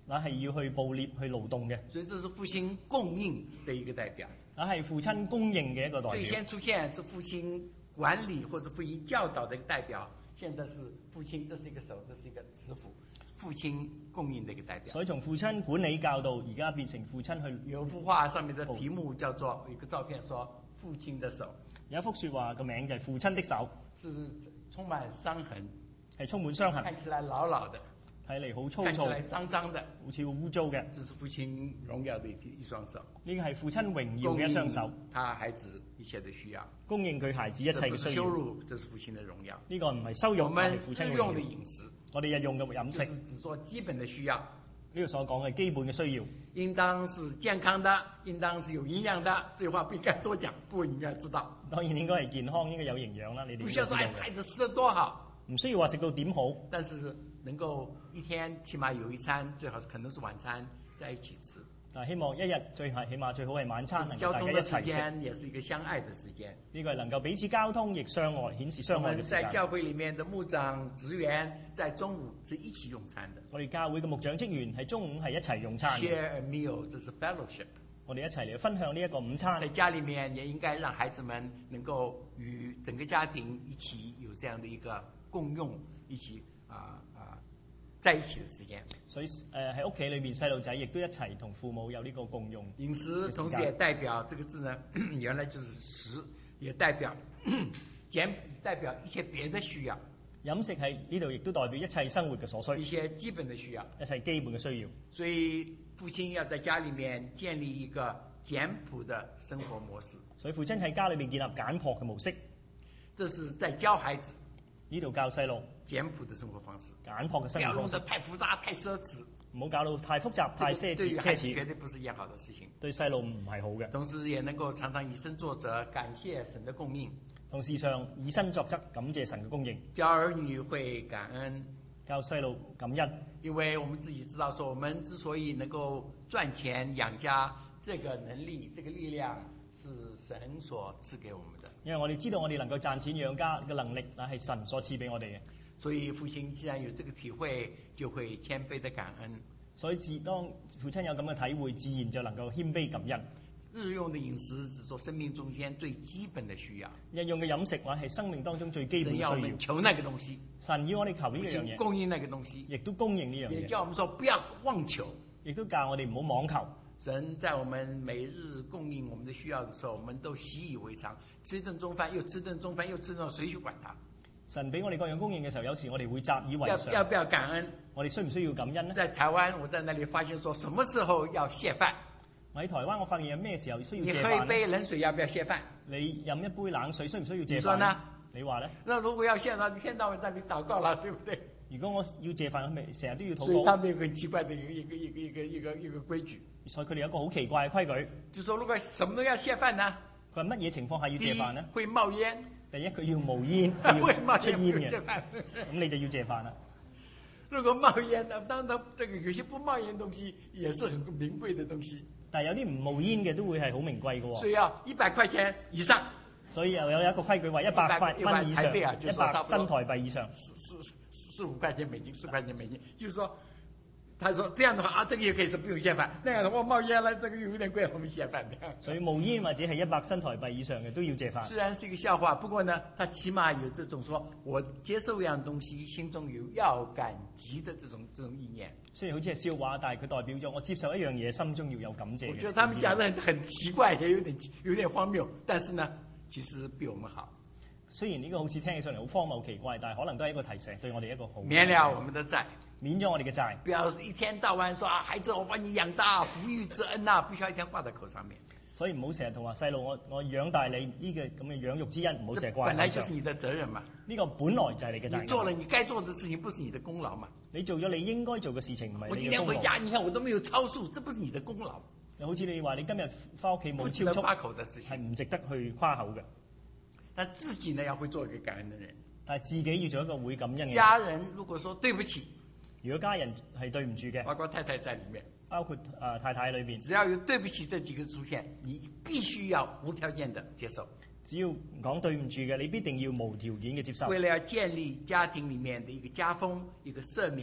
那係要去捕獵去勞動嘅。
所以這是父親供應的一個代表。
那係父親供應嘅一個代表。
最先出現是父親管理或者父親教導的一個代表，現在是父親，這是一個手，這是一個師傅，父親供應的一個代表。
所以從父親管理教導，而家變成父親去。
有幅畫上面的題目叫做，有一個照片說父親的手。
有一幅説話個名就係父親的手，
是充滿傷痕，
係充滿傷痕，
看起來老老的。
睇嚟好粗糙，
看起來髒髒的，
好似好污糟嘅。
這是父親榮耀的一雙手。
呢個係父親榮耀嘅一雙手，
他孩子一切的需要，
供應佢孩子一切嘅需要。
羞辱，這是父親的榮耀。
呢個唔係羞辱，
我們
係父親嘅榮耀。
日用的飲食，
我哋日用嘅飲食，
就是只做基本的需要。
呢個所講嘅基本嘅需要，
應當是健康的，應當是有營養的。這話不應該多講，不過應該知道。
當然應該係健康，應該有營養啦。你哋
不需要說哎，孩子吃得多好，
唔需要話食到點好，
但是能夠一天起碼有一餐，最好是可能是晚餐在一起吃。
但係希望一日最係起碼最好係晚餐，能夠大家一齊食。
交通的時間也是一個相愛的時間。
呢個係能夠彼此交通亦相愛，顯示相愛嘅時間。
在教會裡面的牧長職員在中午是一起用餐的。
我哋教會嘅牧長職員係中午係一齊用餐嘅。
Share a meal，這是 fellowship。
我哋一齊嚟分享呢一個午餐。
在家裡面也應該讓孩子們能夠與整個家庭一起有這樣的一個共用，一起啊啊、呃、在一起的時間。
所以誒喺屋企裏邊細路仔亦都一齊同父母有呢個共用。
飲食同時也代表這個字呢，原來就是食，也代表簡，代表一切別的需要。
飲食喺呢度亦都代表一切生活嘅所需，
一些基本的需要，
一切基本嘅需要。
所以父親要在家裡面建立一個簡樸的生活模式。
所以父親喺家裏邊建立簡樸嘅模式，
這是在教孩子
呢度教細路
簡樸的生活方式。
簡樸嘅生活方式，
不要弄得太複雜、太奢侈，
唔好搞到太複雜、太奢侈。
對於孩子絕對不是一件好的事情，
對細路唔係好嘅。
同時也能夠常常以身作則，感謝神的供應。
同時上以身作則，感謝神嘅供應。
教兒女會感恩，
教細路感恩，
因為我們自己知道，說我們之所以能夠賺錢養家，這個能力、這個力量是神所賜給我們的。
因為我哋知道我哋能夠賺錢養家嘅能力，那係神所賜俾我哋嘅。
所以父親既然有這個體會，就會謙卑的感恩。
所以自當父親有咁嘅體會，自然就能夠謙卑感恩。
日用的飲食只做生命中間最基本的需要。
日用嘅飲食話係生命當中最基本嘅需要。
神要我們求那個東西，
神要我哋求呢樣嘢，
供應那個東西，
亦都供應呢樣嘢。
也叫我們說不要妄求，
亦都教我哋唔好妄求。
神在我們每日供應我們的需要的時候，我們都習以為常，吃一頓中飯又吃頓中飯又吃頓，誰去管他？
神俾我哋各樣供應嘅時候，有時我哋會習以為常。
要要不要感恩？
我哋需唔需要感恩呢？
在台灣，我在那裡發現說，什麼時候要謝飯？
我喺台灣，我發現有咩時候需要謝飯？
你喝一杯冷水要不要謝飯？
你飲一杯冷水需唔需要謝飯？
你說呢？
你話呢？
那如果要謝飯，一天到晚在那裡禱告了，對不對？
如果我要謝飯，咪成日都要禱告。
所以他們有個很奇怪的一個一個一個一個一個規矩。
所以佢哋有一個好奇怪嘅規矩，
就說如果什麼都要謝飯呢？
佢話乜嘢情況下要謝飯呢？
會冒煙。
第一，佢要冒煙，佢要出煙嘅，咁你就要謝飯啦。
如果冒煙呢？當然，這個有些不冒煙東西也是很名貴的東西。
但係有啲唔冒煙嘅都會係好名貴嘅喎。
所以要一百塊錢以上。
所以又有一個規矩話一百塊蚊以上，一百新台幣以上，
四四四五塊錢美金，四塊錢美金，就是說，他說這樣的話啊，這個也可以是不用謝飯，那樣的話冒煙了，這個有點貴，我們謝飯。
所以冒煙或者係一百新台幣以上嘅都要謝飯。
雖然是一個笑話，不過呢，他起碼有這種說我接受一樣東西，心中有要感激的這種這種意念。
雖然好似係笑話，但係佢代表咗我接受一樣嘢，心中要有感謝。
我覺得他們講得很很奇怪，也有點有點荒謬，但是呢，其實比我們好。
雖然呢個好似聽起上嚟好荒謬奇怪，但係可能都係一個提醒，對我哋一個好。
免了我們的債，
免咗我哋嘅債。
不要一天到晚說啊，孩子我把你養大，撫育之恩啊，不需要一天掛在口上面。
所以唔好成日同話細路，我我養大你呢個咁嘅養育之恩，唔好成日掛喺口上。
本來就是你的責任嘛。
呢個本來就係你嘅責任。
你做了你該做的事情，不是你的功勞嘛？
你做咗你應該做嘅事情，唔係你嘅功勞。
我今天回家，你看我都沒有超速，這不是你的功勞。
好似你話你今日翻屋企冇超速，
不值得誇口的事情，
係唔值得去誇口嘅。
但自己呢，要會做一個感恩的人。
但係自己要做一個會感恩嘅人。
家人如果說對不起，
如果家人係對唔住嘅，
包括太太在裡面，
包括誒、呃、太太裏邊，
只要有對不起這幾個字出現，你必須要無條件的接受。
只要講對唔住嘅，你必定要無條件嘅接受。
為了要建立家庭裡面的一個家風、一個赦免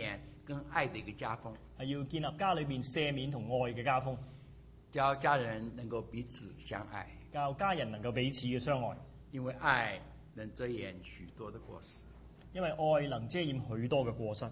跟愛的一個家風，
係要建立家裏邊赦免同愛嘅家風，
教家人能夠彼此相愛，
教家人能夠彼此嘅相愛，
因為愛能遮掩許多的過失。
因為愛能遮掩許多嘅過失。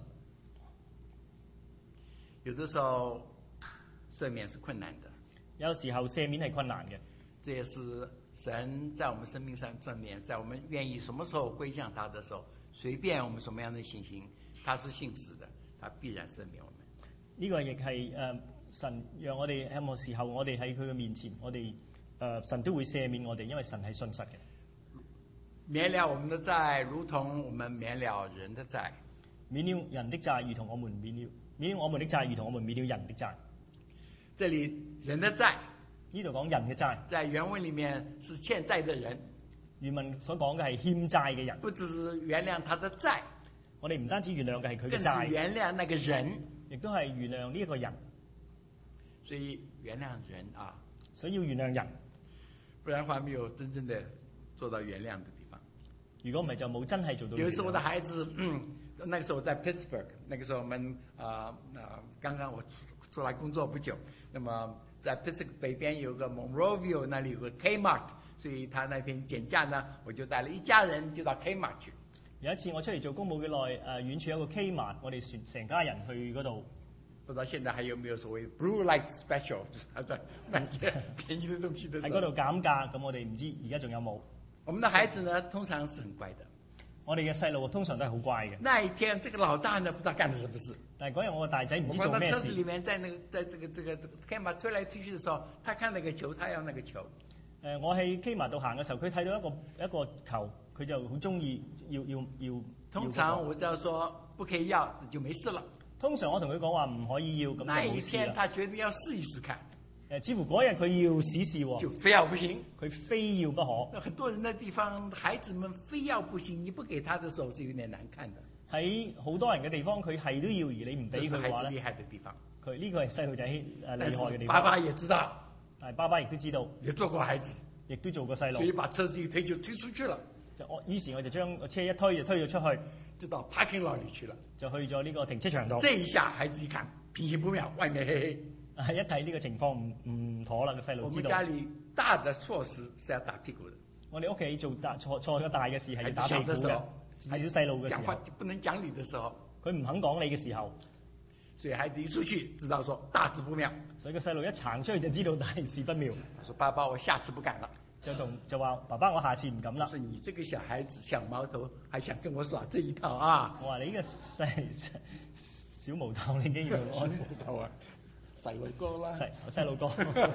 有的時候赦免是困難的，
有時候赦免係困難嘅，
這也是神在我們生命上正面，在我們願意什麼時候歸向他的時候，隨便我們什麼樣的信心，他是信實的，他必然赦免我們。
呢個亦係誒神讓我哋任何時候，我哋喺佢嘅面前，我哋誒、呃、神都會赦免我哋，因為神係信實嘅。
免了我們的債，如同我們免了人的債。
免了人的債，如同我們免了免了我們的債，如同我們免了人的債。
這裡人的債，
呢度講人嘅債，
在原文裡面是欠債的人。
原文所講嘅係欠債嘅人，
不只是原諒他的債，
我哋唔單止原諒嘅係佢嘅
更是
債，
原諒那個人，
亦都係原諒呢一個人。
所以原諒人啊，
所以要原諒人，
不然的話沒有真正的做到原諒的地方。
如果唔係就冇真係做到原諒。
有一次我的孩子，嗯，那個時候我在 Pittsburgh， 那個時候我們啊啊、呃呃、剛剛我出出來工作不久，那麼在 Pittsburgh 北邊有個 Monroeville， 那裡有個 Kmart， 所以他那天減價呢，我就帶了一家人就到 Kmart 去。
有一次我出嚟做工務嘅內誒遠處有個 Kmart， 我哋全成家人去嗰度。
不知道現在還有沒有所謂 Blue Light Special， 還在買些便宜的東西的時候。
喺嗰度減價，咁我哋唔知而家仲有冇。
我們的孩子呢，通常是很乖的。
我哋嘅細路通常都係好乖嘅。
那一天，這個老大呢，不知道幹了什麼事。
但係嗰日我個大仔唔知做咩事。
我放到車子裡面，在那個，在這個這個 Kmart 推來推去的時候，他看那個球，他要那個球。誒、
呃，我喺 Kmart 度行嘅時候，佢睇到一個一個球，佢就好中意要要要。
通常我只要說不可以要，就沒事了。
通常我同佢講話唔可以要，咁就冇事啦。
那一天，他決定要試一試看。
誒，似乎嗰日佢要試試喎，
就非要不行，
佢非要不可。
很多人的地方，孩子們非要不行，你不給他的時候是有點難看的。
喺好多人嘅地方，佢係都要，而你唔俾佢嘅話咧，
這是孩子厲害的地方。
佢呢個係細路仔誒厲害嘅地方。
爸爸也知道，
但係爸爸亦都知道，
也做過孩子，
亦都做過細路，
所以把車子一推就推出去了。
就我於是我就將個車一推就推咗出去，
就到 parking lot 裡去了，
就去咗呢個停車場度。
這一下孩子一看平行不妙，外面黑黑。
一睇呢個情況唔唔妥啦，個細路知道。
我們家裡大的錯事是要打屁股的。我
哋屋企做大錯錯咗大嘅事係要打屁股嘅。係小細路嘅時候，
講話不能講理的時候，
佢唔肯講理嘅時候，
所以孩子一出去知道說大事不妙。
所以個細路一行出去就知道大事不妙。
他說：爸爸，我下次不敢了。
就同就話爸爸，我下次唔敢啦。
是你這個小孩子小毛頭，還想跟我耍這一套啊？
我話你呢個細小毛頭，你竟然用我
毛頭啊！細路哥啦，
細細路哥。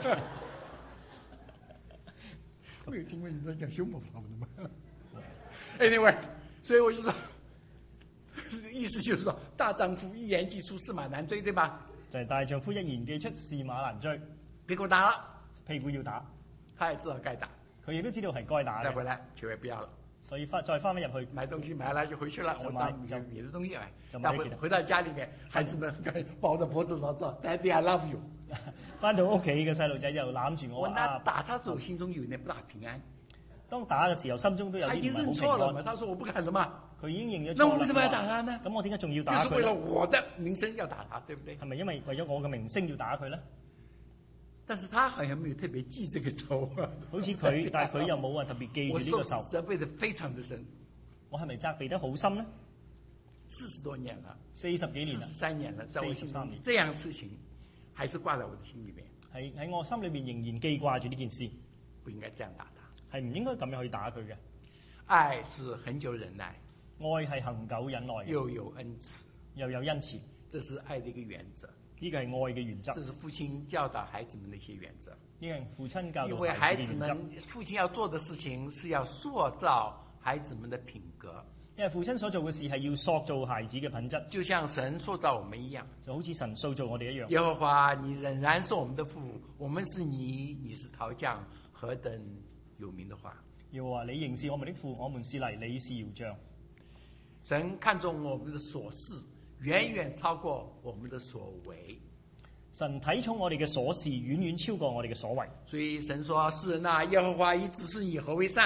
沒有聽過你在講小毛頭的嗎 ？Anyway，所以我就說，意思就是說，大丈夫一言既出，駟馬難追，對吧？
就係大丈夫一言既出，駟馬難追。
屁股打了，
屁股要打，
他也知道該打。
佢亦都知道係該打嘅。
再回來，球也不要了。
所以翻再翻返入去
買東西買了就回去了，
就買
我當別的東西買。
就買
回回到家裡面，孩子們抱着脖子說：“說 Daddy I love you。”
翻到屋企嘅細路仔就攬住我。
我那打他時候心中有點不大平安。
當打嘅時候，心中都有啲唔係好平安。
他已經認錯了嘛？他說我不敢了嘛？
佢已經認咗錯。
那我為什麼要打他呢？
咁我點解仲要打佢？
就是為了我的名聲要打他，對不對？
係咪因為為咗我嘅名聲要打佢咧？
但是他好像沒有特別記這個仇啊。
好似佢，但係佢又冇話特別記住呢個仇。
我受責備得非常的深。
我係咪責備得好深呢？
四十多年了，
四十幾年啦，
三年了，在我心中，
年
這樣事情還是掛在我的心裏面。
係喺我心裏面仍然記掛住呢件事，
不應該這樣打他，
係唔應該咁樣去打佢嘅。
愛是恆久忍耐，
愛係恆久忍耐，
又有恩慈，
又有恩慈，
這是愛的一個原則。
呢個係愛嘅原則。
這是父親教導孩子們的一些原則。
呢個係父親教導
因為孩子們，父親要做的事情是要塑造孩子們的品格。
因為父親所做嘅事係要塑造孩子嘅品質，
就像神塑造我們一樣，
就好似神塑造我哋一樣。
耶和華，你仍然是我們的父，我們是你，你是陶匠，何等有名的話。
耶和華，你仍是我們的父，我們是泥，你是窯匠。
神看重我們的所事，遠遠超過我們的所為。
神睇重我哋嘅所事，遠遠超過我哋嘅所為。
所以神說：世人啊，耶和華已指示你何為善，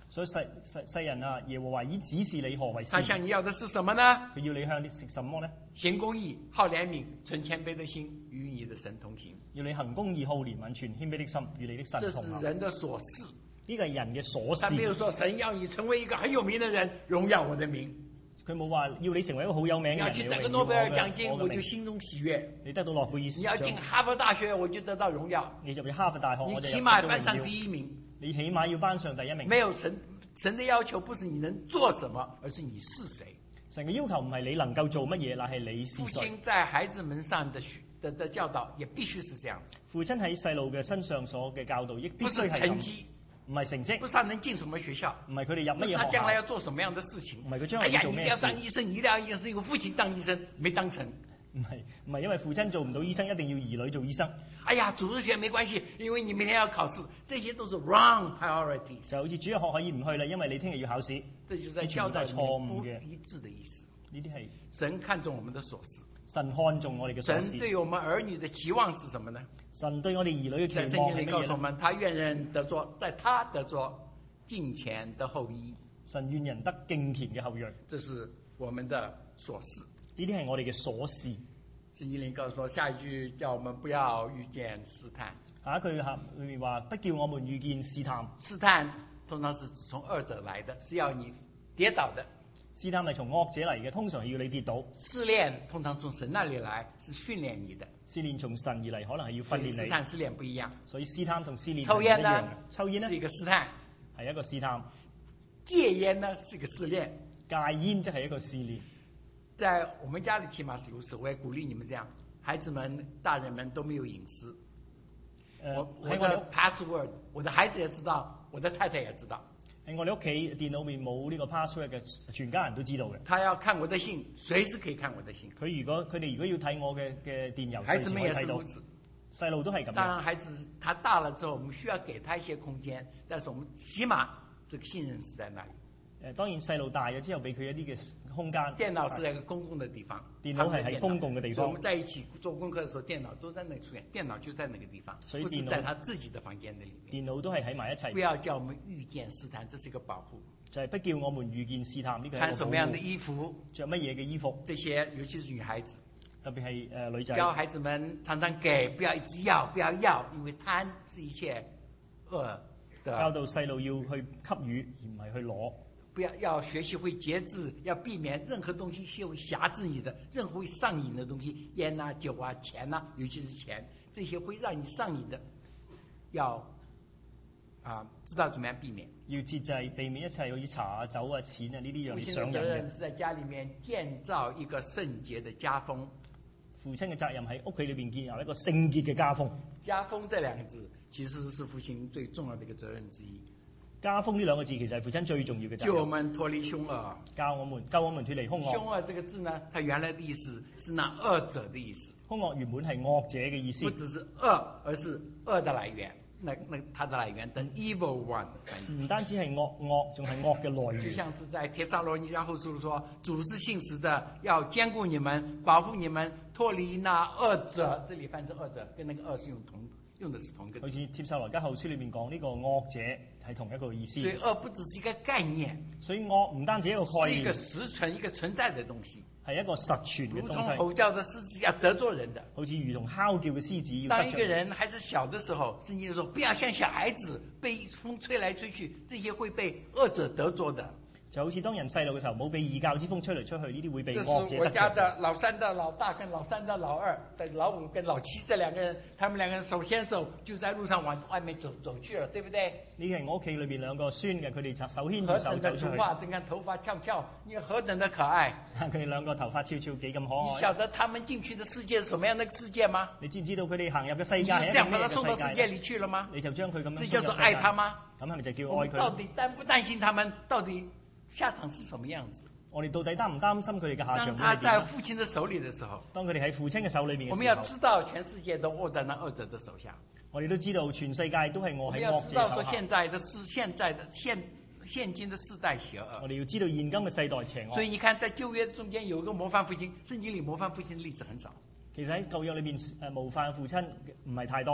所以世世世人啊，耶和華已指示你何為
他
善。
向你要的是什麼呢？
佢要你向你食什麼呢？
行公義、好憐憫、存謙卑的心，與你的神同行。
要你行公義、好憐憫、存謙卑的心，與你的神
這
同行。
是人的所事。
呢個係人嘅瑣
他沒有
事。
說神要你成為一個很有名的人，榮耀我的名。
佢冇話要你成為一個好有名嘅人。
你要去得個諾貝爾獎金，我就心中喜悅。
你得到諾貝爾獎。
你要進哈佛大學，我就得到榮耀。
你入去哈佛大學，
你
我就
起碼班上第一名。
你起碼要班上第一名。
沒有神神的要求，不是你能做什麼，而是你是誰。
神嘅要求唔係你能夠做乜嘢，乃係你是誰。
父親在孩子們上的的的教導，也必須是這樣子。
父親喺細路嘅身上所嘅教導，亦必須係咁。
不是成績。
唔係成績，
不是他能進什麼學校，
唔係佢哋入乜嘢學校，
他將來要做什麼樣的事情，
唔係佢將來
哎呀，
要做咩事。
你一定要當醫生，你一定要醫生，因為父親當醫生沒當成。
唔係唔係因為父親做唔到醫生，一定要兒女做醫生。
哎呀，主日學沒關係，因為你明天要考試，這些都是 wrong priorities。
就好似主日學可以唔去啦，因為你聽日要考試。
這就是在教導裡面不一致的意思。
呢啲係
神看重我們的瑣事。
神看重我哋嘅瑣事。
神對我們兒女的期望是什麼呢？
神對我哋兒女嘅期望係乜嘢呢？
在聖經裡告訴我們，他願人得作，在他得作敬虔的後裔。
神願人得敬虔嘅後裔。
這是我們的瑣事。
呢啲係我哋嘅瑣事。
聖經裡告訴我，下一句叫我們不要遇見試探。
下一句下裏面話，不叫我們遇見試探。
試探通常是從惡者來的，是要你跌倒的。
試探係從惡者嚟嘅，通常係要你跌倒。
試煉通常從神那裡來，是訓練你的。
試煉從神而嚟，可能係要訓練你。
試探試煉不一樣。
所以試探同試煉
抽煙呢？
抽煙呢？
是一個試探，
係一個試探。
戒煙呢？是一個試煉。
戒煙即係一個試煉。
在我們家裡起碼是如此，我也鼓勵你們這樣。孩子們、大人們都沒有隱私。
呃、
我我的 password，我的孩子也知道，我的太太也知道。
喺我哋屋企電腦面冇呢個 password 嘅，全家人都知道嘅。
他要看我的信，隨時可以看我的信。
佢如果佢哋如果要睇我嘅嘅電郵，
孩子們也是
隨時可以睇到
如此。
細路都係咁樣。
當然，孩子他大了之後，我們需要給他一些空間，但是我們起碼這個信任是在那裡。
誒，當然細路大咗之後，俾佢一啲嘅空間。
電腦是在一個公共的地方，
電腦係喺公共嘅地方。
所以我們在一起做功課的時候，電腦都在那裡出現，電腦就在那個地方，
所以
不是在他自己的房間那裡面。
電腦都係喺埋一齊。
不要叫我們遇見試探，這是一個保護。
就係不叫我們遇見試探，呢個係一個保護。
穿什麼樣的衣服？
着乜嘢嘅衣服？
這些尤其是女孩子，
特別係誒女仔。
教孩子們常常給，不要一直要，不要要，因為貪是一切惡的。
教導細路要去給予，而唔係去攞。
不要要學習會節制，要避免任何東西是會轄制你的，任何會上癮的東西，煙啊、酒啊、錢啊，尤其是錢，這些會讓你上癮的，要啊知道怎麼樣避免。
要節制，避免一切好似茶啊、酒啊、錢啊呢啲讓你上癮嘅。
父親的責任是在家裡面建造一個聖潔的家風。
父親嘅責任喺屋企裏邊建立一個聖潔嘅家風。
家風這兩個字，其實是父親最重要的一個責任之一。
家風呢兩個字其實係父親最重要嘅責任。
救我們脫離兇惡，
教我們救我們脫離兇惡。
兇惡這個字呢，它原來的意思是那惡者的意思。
兇惡原本係惡者嘅意思。
不只是惡，而是惡的來源。那那它的來源等 evil one 翻譯。
唔單止係惡惡，仲係惡嘅來源。
就像是在帖撒羅尼迦後書說，主是信實的，要堅固你們，保護你們，脫離那惡者。這裡翻成惡者，跟那個惡是用同用的是同一個字。
好似帖撒羅尼迦後書裏面講呢個惡者係同一個意思。
所以惡不只是一個概念，
所以惡唔單止一個概念，
是一個實存、一個存在的東西。
係一個實存嘅
如同
東西。
吼叫的獅子要得罪人的，
好似如同哮叫嘅獅子要
當一個
得罪人。
人還是小的時候，聖經說不要像小孩子被風吹來吹去，這些會被惡者得罪的。
就好似當人細路嘅時候，冇被異教之風吹嚟吹去，呢啲會被
這是
惡者得
我家
罪。
的老三的老大跟老三的老二的老五跟老七這兩個人，他們兩個人手牽手就在路上往外面走走去了，對不對？
呢個係我屋企裏邊兩個孫嘅，佢哋手牽
何
住手
等的圖
走出去。
畫，你看頭髮翹翹，你看何等的可愛。
佢哋兩個頭髮悄悄幾咁
你
可愛。
曉得他們進去的世界是什麼樣的世界嗎？
你知唔知道佢哋行入嘅世
你就
界係一
這樣把他
個咩嘅
送到世界
世界呢？
裏去了嗎？
你就將佢咁樣
這叫做愛他嗎？
咁係咪就叫
我們到
愛佢？
底擔不擔心他們到底下場是什麼樣子？
我哋到底擔唔擔心佢哋嘅下場會
當他
係點呢？
在父親的手裏的時候，
當佢哋喺父親嘅手裏面
我們
嘅時候，
要知道全世界都握在那惡者的手下。
我哋都知道全世界都係
我
我喺
們要知道
惡者手下。
說現在的世現在的現現今的世代邪惡
我。哋要知道現今嘅世代邪惡。
所以你看，在舊約中間有一個模範父親，聖經裏模範父親的例子很少。
其實喺舊約裏邊，誒模範父親唔係太多。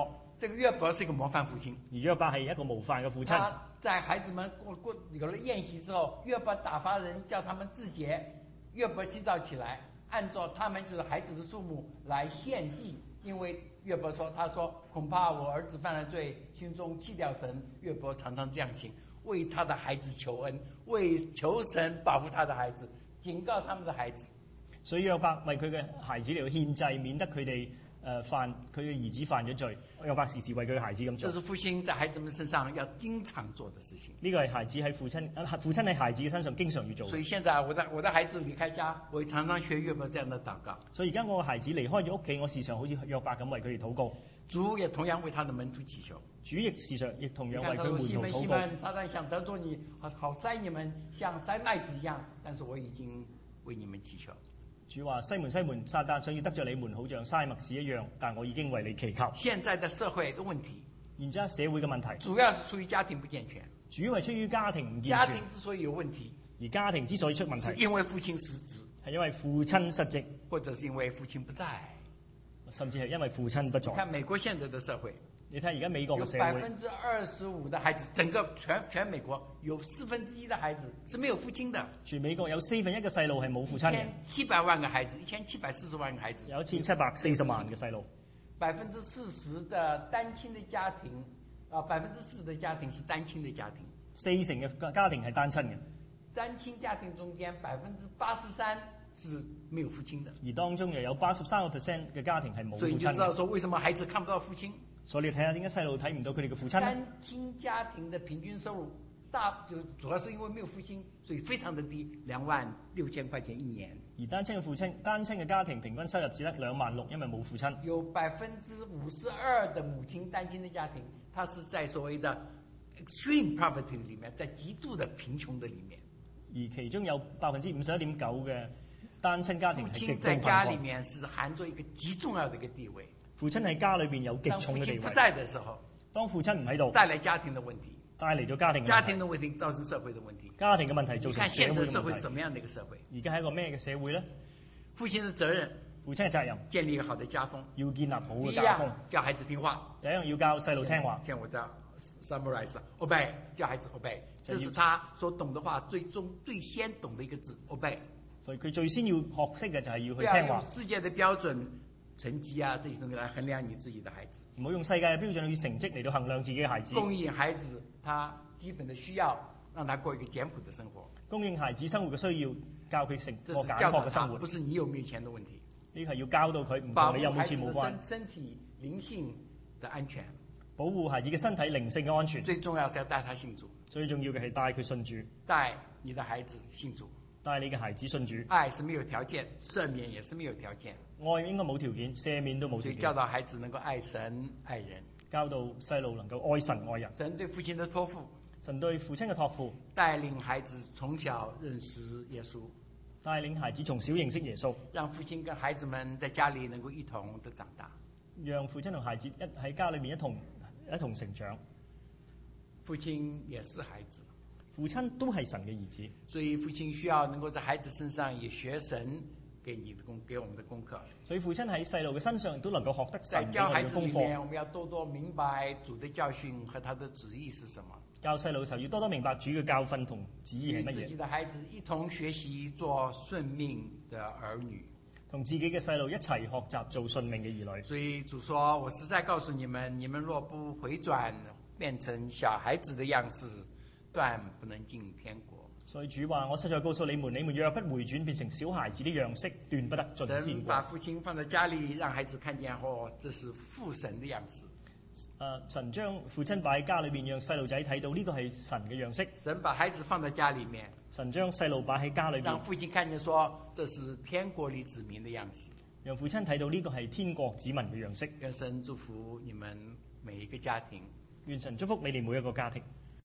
這個約伯是一個模範父親，
而約伯係一個模範嘅父親。
他在孩子們過過有了宴席之後，約伯打發人叫他們自潔，約伯祭造起來，按照他們就是孩子的數目來獻祭。因為約伯說，他說恐怕我兒子犯了罪，心中棄掉神。約伯常常這樣行，為他的孩子求恩，為求神保護他的孩子，警告他們的孩子。
所以約伯為佢嘅孩子嚟到獻祭，免得佢哋誒犯佢嘅兒子犯咗罪。約伯時時為佢嘅孩子咁做。
這是父親在孩子們身上要經常做的事情。
呢個係孩子喺父親，父親喺孩子嘅身上經常要做。
所以現在我的我的孩子離開家，我常常學約伯這樣的禱告。
所以而家我嘅孩子離開咗屋企，我時常好似約伯咁為佢哋禱告。
主也同樣為他的門徒祈求。
主亦時常亦同樣為佢門徒
西門西
禱告。
門，撒旦想得罪你，好好篩你們，像篩麥子一樣，但是我已經為你們祈求。
主話：西門西門，撒旦想要得罪你們，好像篩麥子一樣，但我已經為你祈求。
現在的社會的問題，
然之後社會嘅問題，
主要是出於家庭不健全。
主要係出於家庭唔健
家
全。
庭之所以有問題，
而家庭之所以出問題，
是因為父親失職，
係因為父親失職，
或者是因為父親不在。
甚至係因為父親不在。
看美國現在的社會，
你睇而家美國
有
嘅社會，
百分之二十五的孩子，整個全全美國有四分之一的孩子是沒有父親的。
全美國有四分一嘅細路係冇父親嘅，
一千七百萬個孩子，一千七百四十萬個孩子，
有一千七百四十萬嘅細路。
百分之四十的單親的家庭，啊，百分之四的家庭是單親的家庭。
四成嘅家庭係單親嘅，
單親家庭中間百分之八十三是沒有父親的。
而當中又有八十三個 percent 嘅家庭係冇父
所以你就知道
親嘅。
說，為什麼孩子看不到父親？
所以你睇下點解細路睇唔到佢哋嘅父親呢？
單親家庭的平均收入大，就主要是因為沒有父親，所以非常的低，兩萬六千塊錢一年。
而單親嘅父親，單親嘅家庭平均收入只得兩萬六，因為冇父親。
有百分之五十二的母親單親的家庭，它是在所謂的 extreme poverty 裡面，在極度的貧窮的裡面。
而其中有百分之五十一點九嘅單親家庭
父
係極度
親在家裡
貧窮。
面是含着一個極重要的一個地位。
父親喺家裏邊有極
當父
重嘅地位。
親不在的時候，
當父親唔喺度，
帶來家庭的問題，
帶嚟咗家庭嘅問題。
家庭的問題造成社會的問題。
家庭嘅問題造
你看
成社
現在社會
會嘅問題。
是什麼樣的一個社會？
而家係一個咩嘅社會呢？
父親的責任，
父親嘅責任
建立一個好的家風。
要建立好
第一
嘅家風
樣。叫孩子聽話，
第一樣要教細路聽話。
像我這樣 summarize obey，叫孩子 obey，這
就是
他所懂的話最終最先懂的一個字 obey。
所以佢最先要學識嘅就係要
不要
去聽話，
用世界的標準、成績啊這些東西來衡量你自己的孩子。
唔好用世界嘅標準以成績嚟到衡量自己嘅孩子。
供應孩子他基本的需要，讓他過一個簡樸的生活。
供應孩子生活嘅需要，教佢成
這
過簡
是教導他，
樸嘅生活。
不是你有沒有錢的問題。
呢個係要教導佢，唔
保
同你有
護孩子的
冇錢冇關
身。身體靈性的安全，
保護孩子嘅身體靈性嘅安全，
最重要是要帶他信主，
最重要嘅係帶佢信主，
帶你的孩子信主。
帶你嘅孩子信主。
愛是沒有條件，赦免也是沒有條件，
愛應該冇條件，赦免都冇條
所以教
件。
導孩子能夠愛神愛人。
教導細路能夠愛神愛人。
神對父親的託付，
神對父親嘅託付，
帶領孩子從小認識耶穌，
帶領孩子從小認識耶穌，
讓父親跟孩子們在家裡能夠一同的長大。
讓父親同孩子一喺家裏面一同一同成長。
父親也是孩子，
父親都係神嘅兒子，
所以父親需要能夠在孩子身上也學神給你的功，給我們的功課。
所以父親喺細路嘅身上都能夠學得
在
神
教孩子
嘅功課。
裡面，我們要多多明白主的教訓和他的旨意是什麼。
教細路嘅時候要多多明白主嘅教訓同旨意係乜嘢，
與自己的孩子一同學習做順命的兒女。
同自己嘅細路一齊學習做順命嘅兒女。
所以主說：我實在告訴你們，你們若不回轉，變成小孩子的樣式，斷不能進天國。
所以主話：我實在告訴你們，你們若不回轉，變成小孩子的樣式，斷不得進天
神把
國。
父親放在家裡，讓孩子看見後，這是父神的樣式。
誒，神將父親擺喺家裏邊，讓細路仔睇到呢個係神嘅樣式。
神把孩子放在家裡面，
神將細路擺喺家裏邊
讓，父親看見說，這是天國裡子民的樣式。
讓父親睇到呢個係天國子民嘅樣式。
願神祝福你們每一個家庭。
願神祝福你哋每一個家庭。